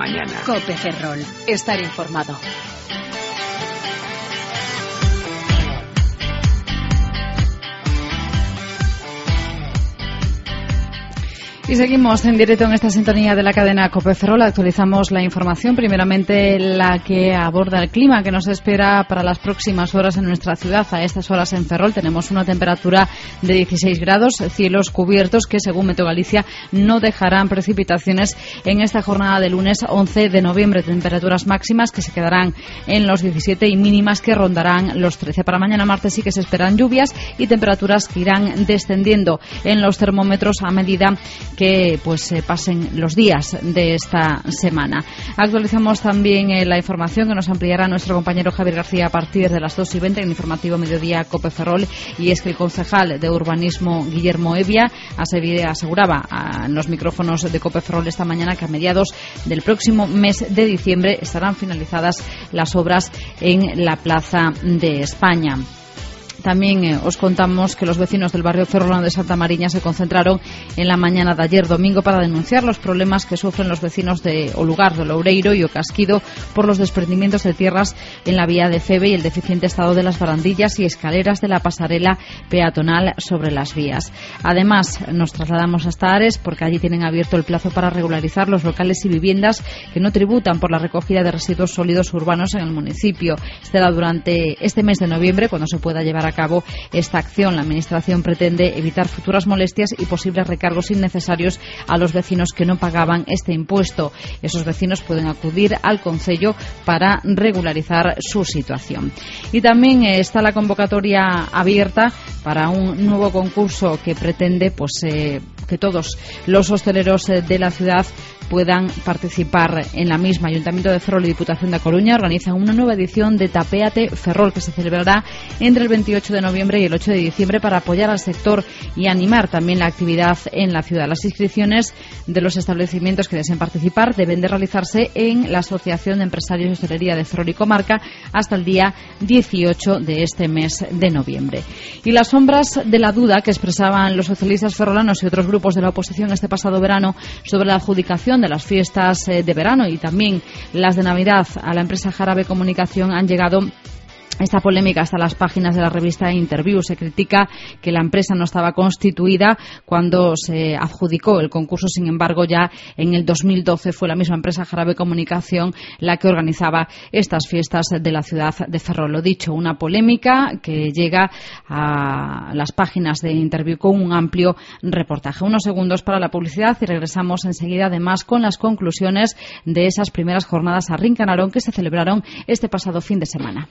mañana. COPE Ferrol. Estar informado. Y seguimos en directo en esta sintonía de la cadena COPE Ferrol. Actualizamos la información, primeramente la que aborda el clima que nos espera para las próximas horas en nuestra ciudad. A estas horas en Ferrol tenemos una temperatura de 16 grados, cielos cubiertos que, según Meteo Galicia, no dejarán precipitaciones en esta jornada de lunes 11 de noviembre. Temperaturas máximas que se quedarán en los 17 y mínimas que rondarán los 13. Para mañana martes sí que se esperan lluvias y temperaturas que irán descendiendo en los termómetros a medida que pasen los días de esta semana. Actualizamos también la información que nos ampliará nuestro compañero Javier García a partir de las 2:20 en Informativo Mediodía COPE Ferrol, y es que el concejal de Urbanismo Guillermo Evia aseguraba en los micrófonos de COPE Ferrol esta mañana que a mediados del próximo mes de diciembre estarán finalizadas las obras en la Plaza de España. También os contamos que los vecinos del barrio ferrolano de Santa Mariña se concentraron en la mañana de ayer domingo para denunciar los problemas que sufren los vecinos de O Lugar do Loureiro y O Casquido por los desprendimientos de tierras en la vía de Feve y el deficiente estado de las barandillas y escaleras de la pasarela peatonal sobre las vías. Además, nos trasladamos hasta Ares porque allí tienen abierto el plazo para regularizar los locales y viviendas que no tributan por la recogida de residuos sólidos urbanos en el municipio. Será durante este mes de noviembre cuando se pueda llevar a cabo esta acción. La Administración pretende evitar futuras molestias y posibles recargos innecesarios a los vecinos que no pagaban este impuesto. Esos vecinos pueden acudir al Concello para regularizar su situación. Y también está la convocatoria abierta para un nuevo concurso que pretende que todos los hosteleros de la ciudad puedan participar en la misma. Ayuntamiento de Ferrol y Diputación de Coruña organizan una nueva edición de Tapéate Ferrol que se celebrará entre el 28 de noviembre y el 8 de diciembre para apoyar al sector y animar también la actividad en la ciudad. Las inscripciones de los establecimientos que deseen participar deben de realizarse en la Asociación de Empresarios de Hostelería de Ferrol y Comarca hasta el día 18 de este mes de noviembre. Y las sombras de la duda que expresaban los socialistas ferrolanos y otros grupos de la oposición este pasado verano sobre la adjudicación de las fiestas de verano y también las de Navidad a la empresa Jarabe Comunicación han llegado esta polémica hasta las páginas de la revista Interview. Se critica que la empresa no estaba constituida cuando se adjudicó el concurso. Sin embargo, ya en el 2012 fue la misma empresa Jarabe Comunicación la que organizaba estas fiestas de la ciudad de Ferrol. Lo dicho, una polémica que llega a las páginas de Interview con un amplio reportaje. Unos segundos para la publicidad y regresamos enseguida, además, con las conclusiones de esas primeras jornadas a Rincanarón que se celebraron este pasado fin de semana.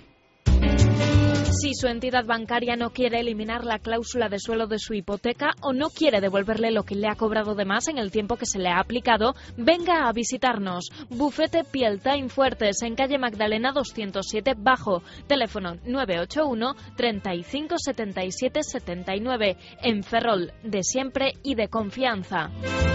Si su entidad bancaria no quiere eliminar la cláusula de suelo de su hipoteca o no quiere devolverle lo que le ha cobrado de más en el tiempo que se le ha aplicado, venga a visitarnos. Bufete Pieltain Fuertes, en calle Magdalena 207 Bajo. Teléfono 981 35 77 79. En Ferrol, de siempre y de confianza.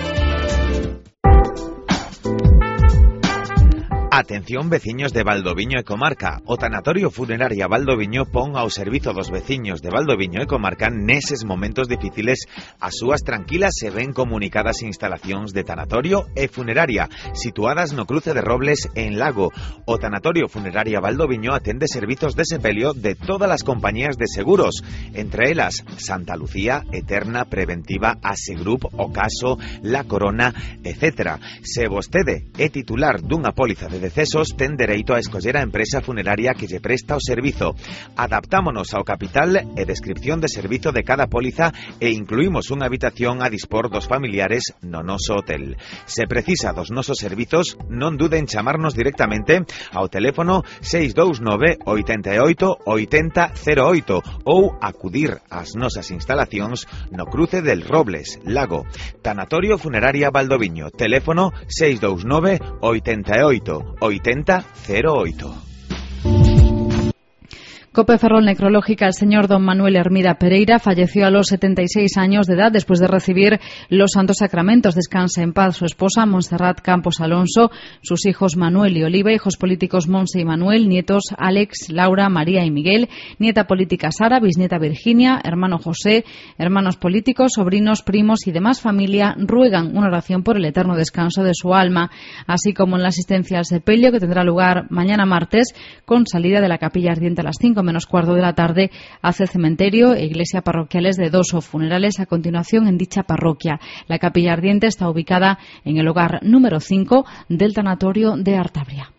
Atención veciños de Valdoviño e Comarca. O Tanatorio Funeraria Valdoviño pon ao servizo dos veciños de Valdoviño e Comarca neses momentos difíciles as súas tranquilas e ben comunicadas instalacións de tanatorio e funeraria situadas no cruce de Robles en Lago. O Tanatorio Funeraria Valdoviño atende servizos de sepelio de todas as compañías de seguros, entre elas Santa Lucía, Eterna, Preventiva, Asegrup, Ocaso, La Corona, etc. Se vostede é titular dunha póliza de decesos, ten dereito a escoller a empresa funeraria que lle presta o servizo. Adaptámonos ao capital e descripción de servizo de cada póliza e incluímos unha habitación a dispor dos familiares no noso hotel. Se precisa dos nosos servizos, non duden en chamarnos directamente ao teléfono 629 88 80 08 ou acudir ás nosas instalacións no cruce del Robles, Lago. Tanatorio Funeraria Valdoviño, teléfono 629 88 80 08. COPE Ferrol necrológica. El señor don Manuel Hermida Pereira falleció a los 76 años de edad después de recibir los santos sacramentos. Descanse en paz su esposa Montserrat Campos Alonso, sus hijos Manuel y Oliva, hijos políticos Monse y Manuel, nietos Alex, Laura, María y Miguel, nieta política Sara, bisnieta Virginia, hermano José, hermanos políticos, sobrinos, primos y demás familia ruegan una oración por el eterno descanso de su alma, así como en la asistencia al sepelio que tendrá lugar mañana martes con salida de la capilla ardiente a las 5 menos cuarto de la tarde hacia el cementerio e iglesia parroquiales de Doso. Funerales a continuación en dicha parroquia. La capilla ardiente está ubicada en el hogar número 5 del tanatorio de Artabria.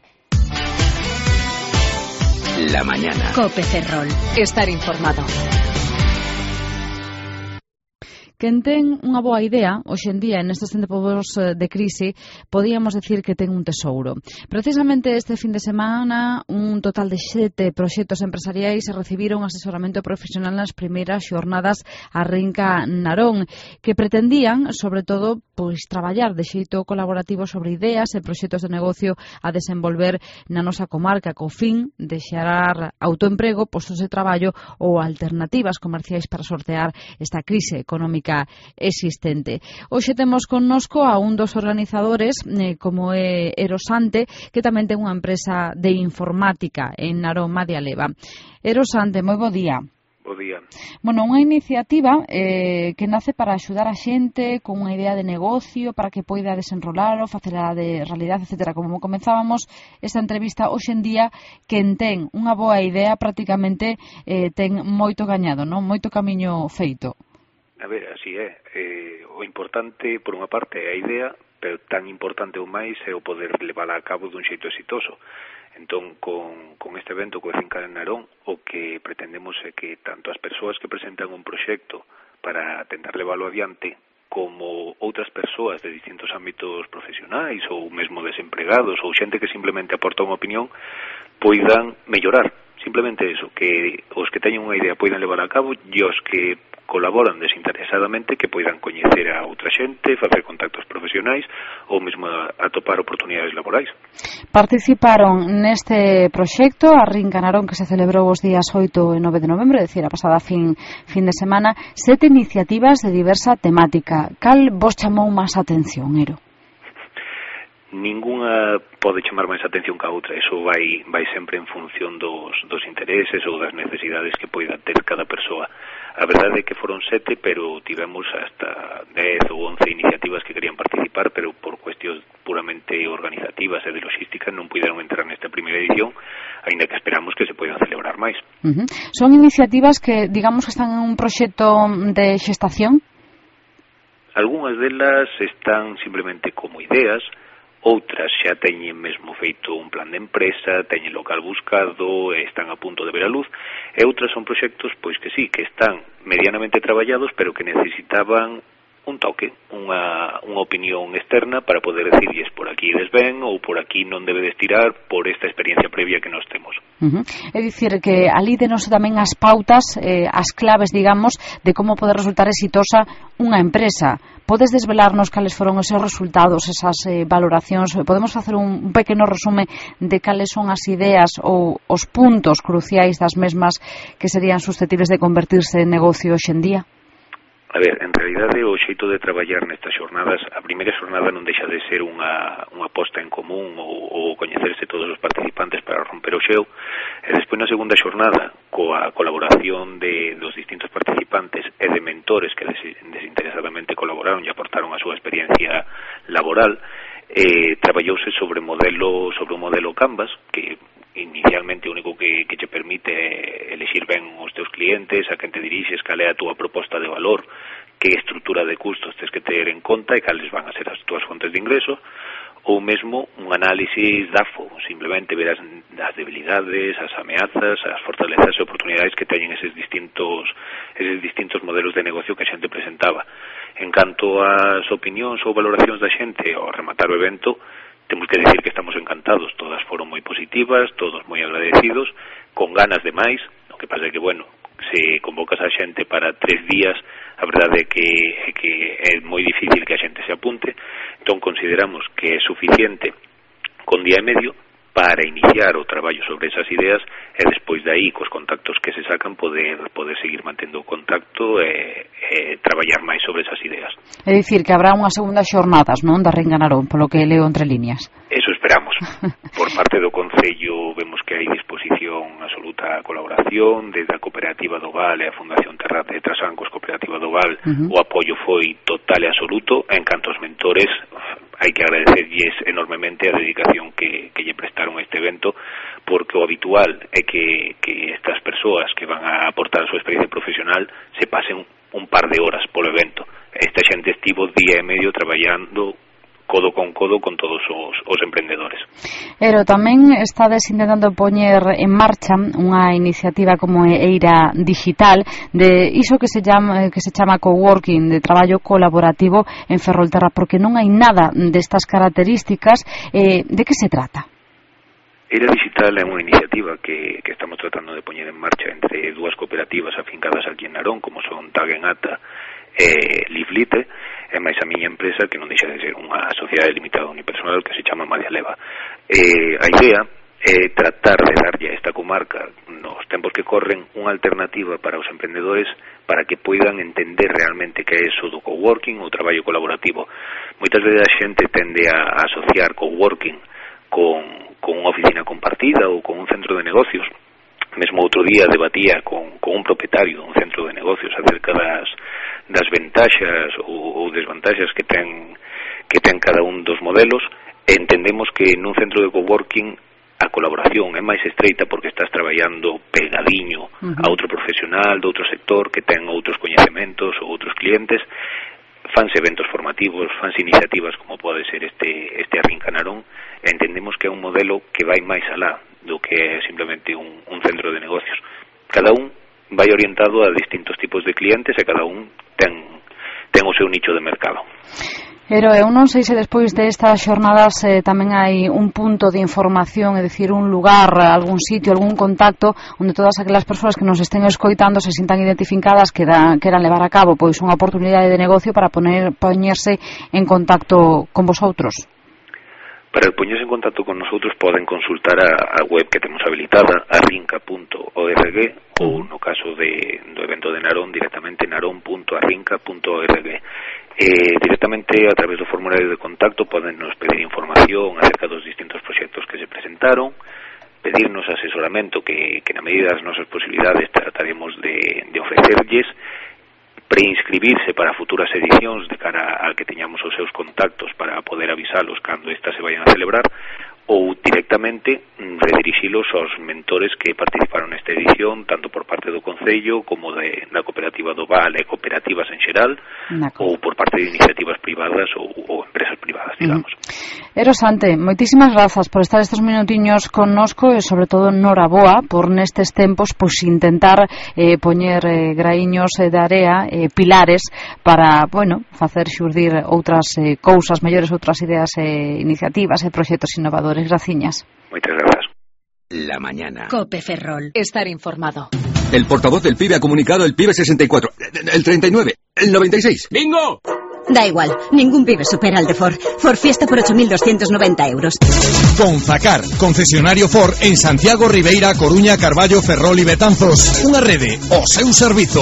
La mañana. COPE Ferrol. Estar informado. Quen ten unha boa idea, hoxe en día, nestes tempos de crise, podíamos decir que ten un tesouro. Precisamente este fin de semana, un total de 7 proxectos empresariais recibiron asesoramento profesional nas primeiras xornadas a Rinca Narón, que pretendían, sobre todo, pois traballar de xeito colaborativo sobre ideas e proxectos de negocio a desenvolver na nosa comarca, co fin de xerar autoemprego, postos de traballo ou alternativas comerciais para sortear esta crise económica existente. Hoxe temos connosco a un dos organizadores, como é Erosante, que tamén ten unha empresa de informática en Narón Madia Leva. Erosante, moi bo día. Bo día. Bueno, unha iniciativa que nace para axudar a xente con unha idea de negocio para que poida desenrolalo, facela de realidade, etc. Como comenzábamos esta entrevista, hoxe en día quen ten unha boa idea prácticamente ten moito gañado, non? Moito camiño feito. A ver, así é. O importante, por unha parte, é a idea, pero tan importante ou máis é o poder levala a cabo dun xeito exitoso. Entón, con este evento co Rinca Narón, o que pretendemos é que tanto as persoas que presentan un proxecto para tentar leválo adiante, como outras persoas de distintos ámbitos profesionais ou mesmo desempregados ou xente que simplemente aporta unha opinión, poidan mellorar. Simplemente eso, que os que teñen unha idea poidan levar a cabo e os que colaboran desinteresadamente que poidan coñecer a outra xente, facer contactos profesionais ou mesmo atopar oportunidades laborais. Participaron neste proxecto a Rinca Narón que se celebrou os días 8 e 9 de novembro, é dicir, a pasada fin de semana, 7 iniciativas de diversa temática. Cal vos chamou máis atención, Ero? Ninguna pode chamar máis atención que a outra. Eso vai sempre en función dos intereses ou das necesidades que poida ter cada persoa. A verdade é que foron 7, pero tivemos hasta 10 ou 11 iniciativas que querían participar, pero por cuestións puramente organizativas e de logística non puderon entrar nesta primeira edición, aínda que esperamos que se poidan celebrar máis. Son iniciativas que, digamos, que están en un proxecto de xestación? Algúnas delas están simplemente como ideas, outras xa teñen mesmo feito un plan de empresa, teñen local buscado, están a punto de ver a luz, e outras son proxectos pois que sí, que están medianamente traballados, pero que necesitaban un toque, unha opinión externa para poder decirles por aquí ides ben ou por aquí non debedes tirar por esta experiencia previa que nós temos. É dicir, que alí denos tamén as pautas, as claves, digamos, de como poder resultar exitosa unha empresa. Podes desvelarnos cales foron esos resultados, esas valoracións? Podemos facer un pequeno resume de cales son as ideas ou os puntos cruciais das mesmas que serían susceptibles de convertirse en negocio hoxe en día? A ver, en realidade o xeito de traballar nestas xornadas, a primeira xornada non deixa de ser unha posta en común ou coñecerse todos os participantes para romper o xeo, e despois na segunda xornada, coa colaboración dos distintos participantes e de mentores que desinteresadamente colaboraron e aportaron a súa experiencia laboral, traballouse sobre un modelo Canvas, que inicialmente o único que che permite elexir ben os teus clientes, a quen te dirixes, cal é a túa proposta de valor, que estrutura de custos tens que ter en conta e cales van a ser as túas fontes de ingreso, ou mesmo un análisis DAFO, simplemente ver as debilidades, as ameazas, as fortalezas e oportunidades que teñen eses distintos modelos de negocio que a xente presentaba. En canto ás opinións ou valoracións da xente ao rematar o evento, temos que decir que estamos encantados, todas foron moi positivas, todos moi agradecidos, con ganas de máis. O que pasa é que, bueno, se convocas a xente para 3 días, a verdade é que é moi difícil que a xente se apunte, entón consideramos que é suficiente con día e medio para iniciar o traballo sobre esas ideas e despois de aí, cos contactos que se sacan, poder seguir mantendo o contacto e traballar máis sobre esas ideas. É dicir, que habrá unha segunda xornadas, non, da Ringa Narón, polo que leo entre líneas. Eso esperamos. Por parte do Concello vemos que hai disposición absoluta a colaboración, desde a Cooperativa do Val e a Fundación Terra de Trasancos Cooperativa do Val, o apoio foi total e absoluto. En canto aos mentores, hai que agradecerlles enormemente a dedicación que lle prestaron a este evento, porque o habitual é que estas persoas que van a aportar a súa experiencia profesional se pasen un par de horas polo evento. Esta xente estivo día e medio traballando codo con todos os emprendedores. Pero tamén estades intentando poñer en marcha unha iniciativa como Eira Digital, de iso que se chama coworking, de traballo colaborativo en Ferrolterra, porque non hai nada destas características. De que se trata? Eira Digital é unha iniciativa que estamos tratando de poñer en marcha entre dúas cooperativas afincadas aquí en Narón, como son Tagenata e Livlite, e máis a miña empresa, que non deixa de ser unha sociedade limitada unipersonal que se chama Madia Leva. A idea é tratar de darlle a esta comarca, nos tempos que corren, unha alternativa para os emprendedores para que poidan entender realmente que é eso do coworking ou traballo colaborativo. Moitas veces a xente tende a asociar coworking con unha oficina compartida ou con un centro de negocios. Mesmo outro día debatía con un propietario dun centro de negocios acerca das ventaxas ou desvantaxas que ten cada un dos modelos. Entendemos que nun centro de coworking a colaboración é máis estreita porque estás traballando pegadiño a outro profesional de outro sector que ten outros coñecementos ou outros clientes. Fanse eventos formativos, fanse iniciativas como pode ser este Arrinca Narón. Entendemos que é un modelo que vai máis alá do que é simplemente un centro de negocios. Cada un vai orientado a distintos tipos de clientes e cada un ten o seu nicho de mercado. Pero eu non sei se despois destas xornadas tamén hai un punto de información, é dicir, un lugar, algún sitio, algún contacto onde todas aquelas persoas que nos estén escoitando se sintan identificadas, queran levar a cabo pois unha oportunidade de negocio para poñerse en contacto con vosotros. Para poñerse en contacto con nosotros poden consultar a web que temos habilitada, arrinca.org, ou no caso do evento de Narón, directamente narón.arrinca.org. Directamente a través do formulario de contacto podennos pedir información acerca dos distintos proxectos que se presentaron, pedirnos asesoramento que na medida das nosas posibilidades trataremos de ofrecerlles, preinscribirse para futuras edicións de cara al que teñamos os seus contactos para poder avisalos cando estas se vayan a celebrar, ou directamente redirixilos aos mentores que participaron nesta edición, tanto por parte do Concello como da Cooperativa do Val e cooperativas en xeral, ou por parte de iniciativas privadas ou empresas privadas, digamos. Sante, moitísimas grazas por estar estes minutiños connosco e sobre todo noraboa por nestes tempos pois intentar poñer graíños de area, pilares para, facer xurdir outras cousas mellores, outras ideas iniciativas e proxectos innovadores. Graciñas. Moitas grazas. La mañana. COPE Ferrol. Estar informado. El portavoz del PIB ha comunicado el PIB 64, el 39, el 96. ¡Bingo! Da igual, ningún PIB supera al de Ford. Ford Fiesta por 8.290 euros. Conzacar, concesionario Ford en Santiago, Ribeira, Coruña, Carballo, Ferrol y Betanzos. Unha rede, o seu servizo.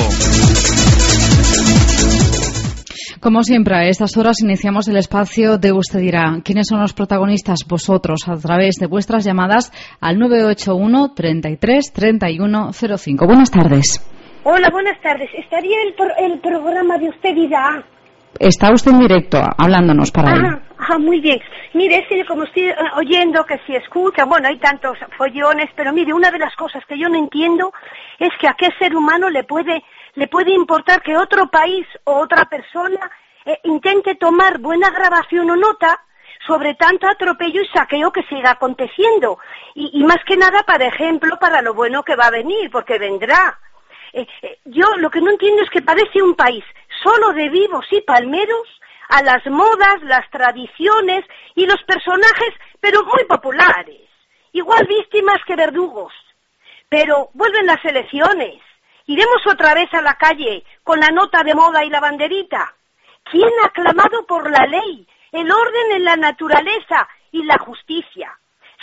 Como siempre, a estas horas iniciamos el espacio de Usted dirá. ¿Quiénes son los protagonistas? Vosotros, a través de vuestras llamadas al 981 33 31 05. Buenas tardes. Hola, buenas tardes. ¿Estaría el programa de Usted dirá? Está usted en directo, hablándonos para él. Muy bien. Mire, es que como estoy oyendo que si escucha, hay tantos follones, pero mire, una de las cosas que yo no entiendo es que a qué ser humano le puede importar que otro país o otra persona intente tomar buena grabación o nota sobre tanto atropello y saqueo que siga aconteciendo. Y más que nada, para ejemplo, para lo bueno que va a venir, porque vendrá. Yo lo que no entiendo es que parece un país solo de vivos y palmeros, a las modas, las tradiciones y los personajes, pero muy populares. Igual víctimas que verdugos. Pero vuelven las elecciones. Iremos otra vez a la calle con la nota de moda y la banderita. ¿Quién ha clamado por la ley, el orden en la naturaleza y la justicia?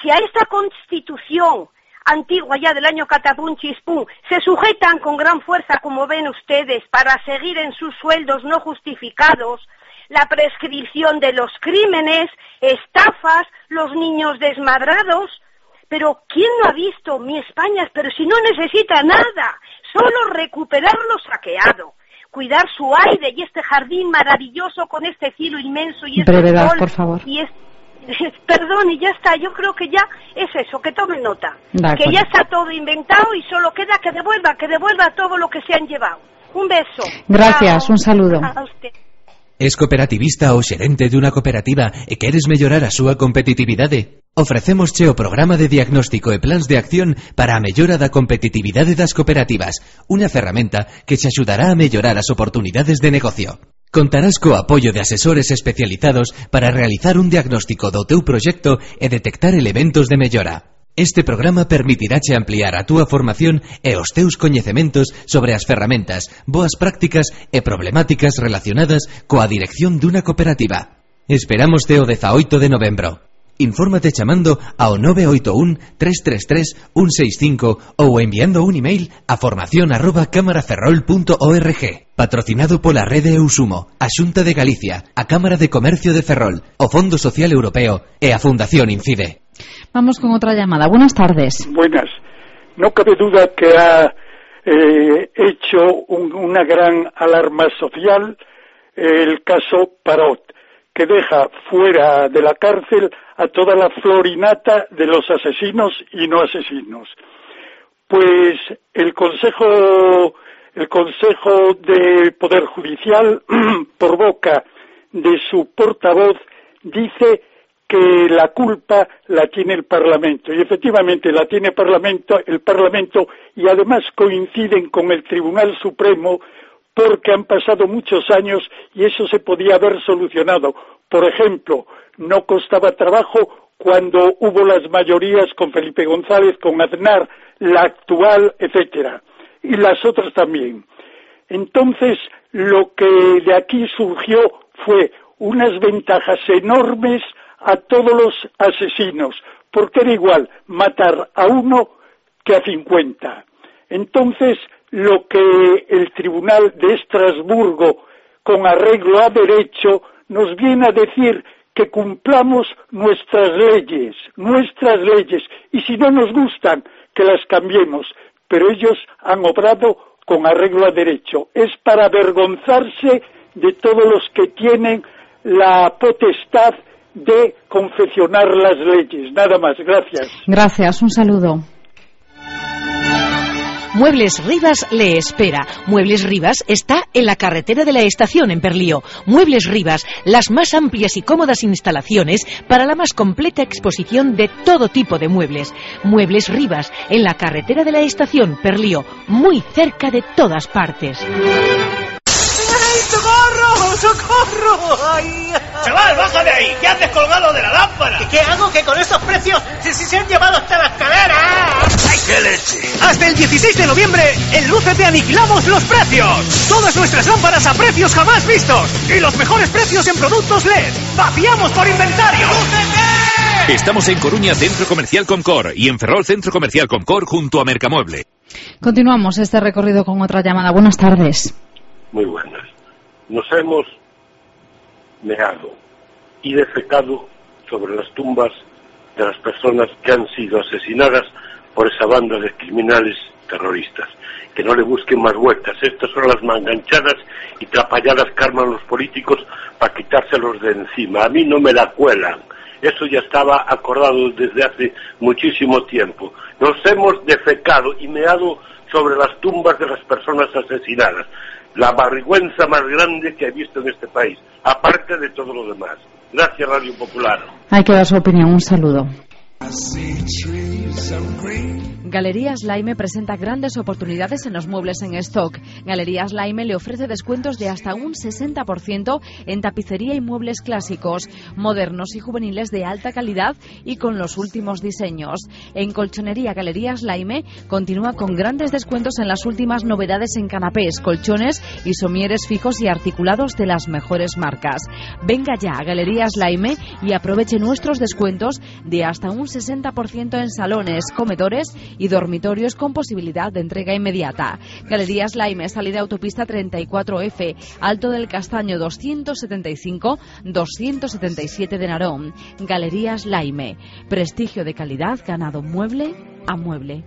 si a esta Constitución antigua ya del año Catapum Chispum se sujetan con gran fuerza, como ven ustedes, para seguir en sus sueldos no justificados, la prescripción de los crímenes, estafas, los niños desmadrados. Pero ¿quién no ha visto mi España? Pero si no necesita nada, solo recuperar lo saqueado, cuidar su aire y este jardín maravilloso con este cielo inmenso y este brevedad, sol, por favor. y perdón, y ya está. Yo creo que ya es eso, que tomen nota, que ya está todo inventado y solo queda que devuelva todo lo que se han llevado. Un beso. Gracias. Chao. Un saludo. A usted. Es cooperativista ou xerente dunha cooperativa e queres mellorar a súa competitividade? Ofrecemos o programa de diagnóstico e plans de acción para a mellora da competitividade das cooperativas, unha ferramenta que te axudará a mellorar as oportunidades de negocio. Contarás co apoio de asesores especializados para realizar un diagnóstico do teu proxecto e detectar elementos de mellora. Este programa permitiráche ampliar a túa formación e os teus coñecementos sobre as ferramentas, boas prácticas e problemáticas relacionadas coa dirección dunha cooperativa. Esperámoste o 18 de novembro. Infórmate chamando ao 981-333-165 ou enviando un email a formacion@camaraferrol.org. Patrocinado pola Rede Eusumo, a Xunta de Galicia, a Cámara de Comercio de Ferrol, o Fondo Social Europeo e a Fundación Incide. Vamos con otra llamada. Buenas tardes. Buenas. No cabe duda que ha hecho una gran alarma social el caso Parot, que deja fuera de la cárcel a toda la florinata de los asesinos y no asesinos. Pues el Consejo de Poder Judicial, por boca de su portavoz, dice que la culpa la tiene el Parlamento, y efectivamente la tiene el Parlamento, y además coinciden con el Tribunal Supremo porque han pasado muchos años y eso se podía haber solucionado. Por ejemplo, no costaba trabajo cuando hubo las mayorías con Felipe González, con Aznar, la actual, etcétera, y las otras también. Entonces, lo que de aquí surgió fue unas ventajas enormes a todos los asesinos, porque era igual matar a uno que a 50. Entonces, lo que el Tribunal de Estrasburgo, con arreglo a derecho, nos viene a decir que cumplamos nuestras leyes, y si no nos gustan, que las cambiemos, pero ellos han obrado con arreglo a derecho. Es para avergonzarse de todos los que tienen la potestad de confeccionar las leyes. Nada más, gracias. Gracias, un saludo. Muebles Rivas le espera. Muebles Rivas está en la carretera de la estación en Perlío. Muebles Rivas, las más amplias y cómodas instalaciones para la más completa exposición de todo tipo de muebles. Muebles Rivas, en la carretera de la estación Perlío, muy cerca de todas partes. ¡Socorro! ¡Socorro! ¡Ay! ¡Chaval, baja de ahí! ¿Qué haces colgado de la lámpara? ¿Qué hago? ¿Que con estos precios se han llevado hasta la escalera? ¡Ay, qué leche! Hasta el 16 de noviembre, en Lúcete aniquilamos los precios. Todas nuestras lámparas a precios jamás vistos. Y los mejores precios en productos LED. ¡Vaciamos por inventario! ¡Lúcete! Estamos en Coruña, Centro Comercial Comcor, y en Ferrol, Centro Comercial Comcor, junto a Mercamueble. Continuamos este recorrido con otra llamada. Buenas tardes. Muy buenas. Nos hemos meado y defecado sobre las tumbas de las personas que han sido asesinadas por esa banda de criminales terroristas. Que no le busquen más vueltas. Estas son las manganchadas y trapalladas que arman los políticos para quitárselos de encima. A mí no me la cuelan. Eso ya estaba acordado desde hace muchísimo tiempo. Nos hemos defecado y meado sobre las tumbas de las personas asesinadas. La vergüenza más grande que he visto en este país, aparte de todo lo demás. Gracias, Radio Popular. Hay que dar su opinión. Un saludo. Galerías Laime presenta grandes oportunidades en los muebles en stock. Galerías Laime le ofrece descuentos de hasta un 60% en tapicería y muebles clásicos, modernos y juveniles de alta calidad y con los últimos diseños. En colchonería Galerías Laime continúa con grandes descuentos en las últimas novedades en canapés, colchones y somieres fijos y articulados de las mejores marcas. Venga ya a Galerías Laime y aproveche nuestros descuentos de hasta un 60% en salones, comedores y dormitorios con posibilidad de entrega inmediata. Galerías Laime, salida autopista 34F, Alto del Castaño 275-277 de Narón. Galerías Laime, prestigio de calidad ganado mueble a mueble.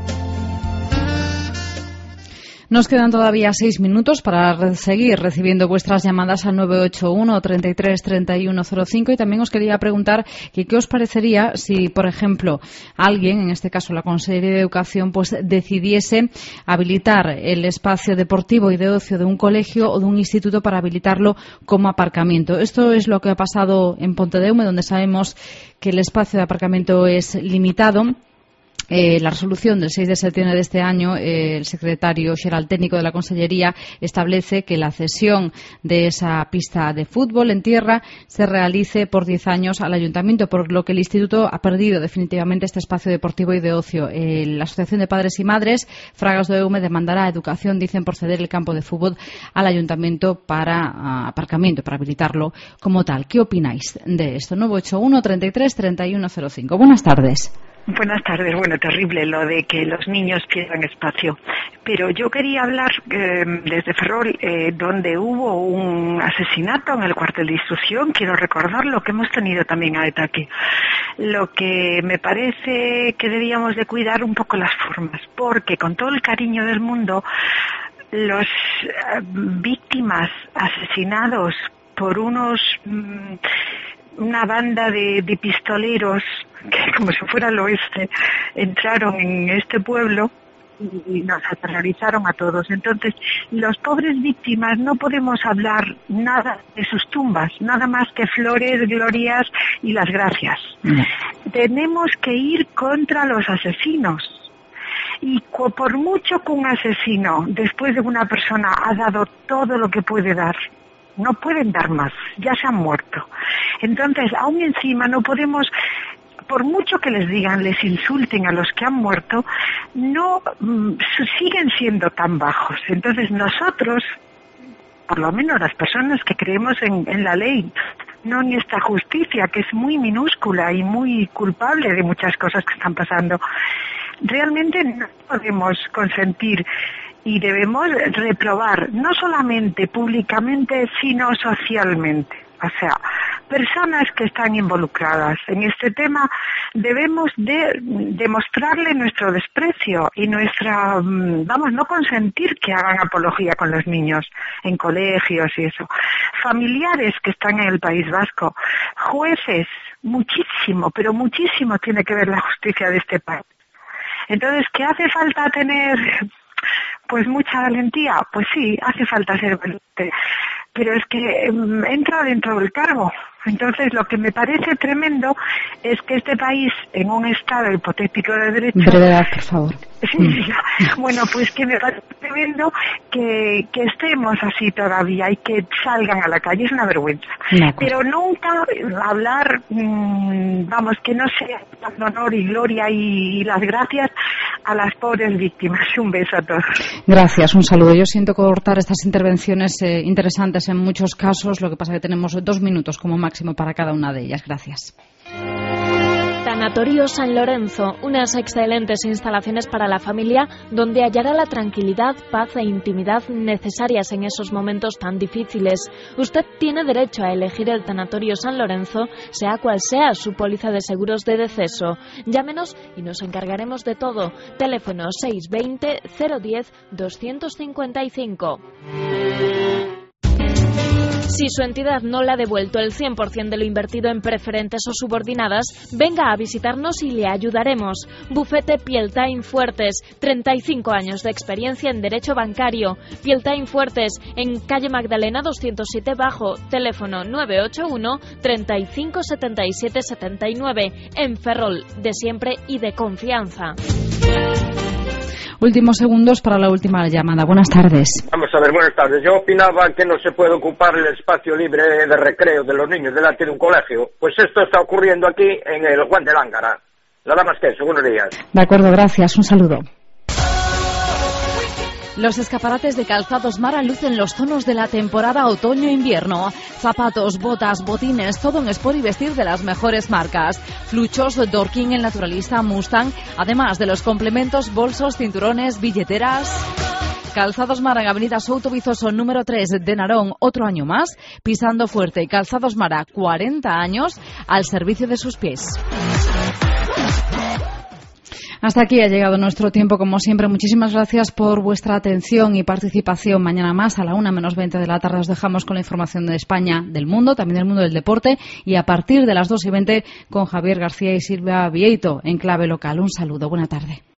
Nos quedan todavía 6 minutos para seguir recibiendo vuestras llamadas al 981 33 3105 y también os quería preguntar que qué os parecería si, por ejemplo, alguien, en este caso la Consellería de Educación, pues decidiese habilitar el espacio deportivo y de ocio de un colegio o de un instituto para habilitarlo como aparcamiento. Esto es lo que ha pasado en Pontedeume, donde sabemos que el espacio de aparcamiento es limitado. La resolución del 6 de septiembre de este año, el secretario xeral técnico de la Consellería establece que la cesión de esa pista de fútbol en tierra se realice por 10 años al Ayuntamiento, por lo que el Instituto ha perdido definitivamente este espacio deportivo y de ocio. La Asociación de Padres y Madres, Fragas do Eume, demandará a Educación, dicen, por ceder el campo de fútbol al Ayuntamiento para aparcamiento, para habilitarlo como tal. ¿Qué opináis de esto? 981 33 3105. Buenas tardes. Buenas tardes. Bueno, terrible lo de que los niños pierdan espacio. Pero yo quería hablar desde Ferrol, donde hubo un asesinato en el cuartel de instrucción. Quiero recordarlo, que hemos tenido también a ETA aquí. Lo que me parece que debíamos de cuidar un poco las formas, porque con todo el cariño del mundo, los víctimas asesinados por una banda de pistoleros que, como si fuera el oeste, entraron en este pueblo y nos aterrorizaron a todos. Entonces, los pobres víctimas no podemos hablar nada de sus tumbas, nada más que flores, glorias y las gracias. Tenemos que ir contra los asesinos. Y por mucho que un asesino, después de una persona, ha dado todo lo que puede dar, no pueden dar más, ya se han muerto. Entonces, aún encima no podemos, por mucho que les digan, les insulten a los que han muerto, no siguen siendo tan bajos. Entonces nosotros, por lo menos las personas que creemos en la ley, no en esta justicia que es muy minúscula y muy culpable de muchas cosas que están pasando, realmente no podemos consentir y debemos reprobar, no solamente públicamente, sino socialmente. O sea, personas que están involucradas en este tema, debemos de demostrarle nuestro desprecio y no consentir que hagan apología con los niños en colegios y eso. Familiares que están en el País Vasco, jueces, muchísimo, pero muchísimo tiene que ver la justicia de este país. Entonces, ¿qué hace falta tener? Pues mucha valentía. Pues sí, hace falta ser valiente. Pero es que entra dentro del cargo. Entonces, lo que me parece tremendo es que este país, en un estado hipotético de derecho... Brevedad, por favor. Sí, bueno, pues que me parece tremendo que estemos así todavía y que salgan a la calle. Es una vergüenza. Pero nunca hablar, que no sea dando honor y gloria y las gracias a las pobres víctimas. Un beso a todos. Gracias, un saludo. Yo siento cortar estas intervenciones interesantes en muchos casos. Lo que pasa es que tenemos 2 minutos como máximo para cada una de ellas. Gracias. Tanatorio San Lorenzo, unas excelentes instalaciones para la familia donde hallará la tranquilidad, paz e intimidad necesarias en esos momentos tan difíciles. Usted tiene derecho a elegir el Tanatorio San Lorenzo, sea cual sea su póliza de seguros de deceso. Llámenos y nos encargaremos de todo. Teléfono 620 010 255. Si su entidad no le ha devuelto el 100% de lo invertido en preferentes o subordinadas, venga a visitarnos y le ayudaremos. Bufete Pieltain Fuertes, 35 años de experiencia en derecho bancario. Pieltain Fuertes, en calle Magdalena 207 Bajo, teléfono 981 35 77 79, en Ferrol, de siempre y de confianza. Últimos segundos para la última llamada. Buenas tardes. Vamos a ver, buenas tardes. Yo opinaba que no se puede ocupar el espacio libre de recreo de los niños delante de un colegio. Pues esto está ocurriendo aquí en el Juan de Lángara. Nada más que eso. Buenos días. De acuerdo, gracias. Un saludo. Los escaparates de Calzados Mara lucen los tonos de la temporada otoño-invierno. Zapatos, botas, botines, todo en sport y vestir de las mejores marcas. Fluchos, Dorking, El Naturalista, Mustang, además de los complementos, bolsos, cinturones, billeteras. Calzados Mara en Avenida Souto Vizoso número 3 de Narón, otro año más, pisando fuerte. Calzados Mara, 40 años al servicio de sus pies. Hasta aquí ha llegado nuestro tiempo, como siempre. Muchísimas gracias por vuestra atención y participación. Mañana más, a la 1:20 de la tarde, os dejamos con la información de España, del mundo, también del mundo del deporte, y a partir de las 2:20 con Javier García y Silvia Vieito en clave local. Un saludo, buena tarde.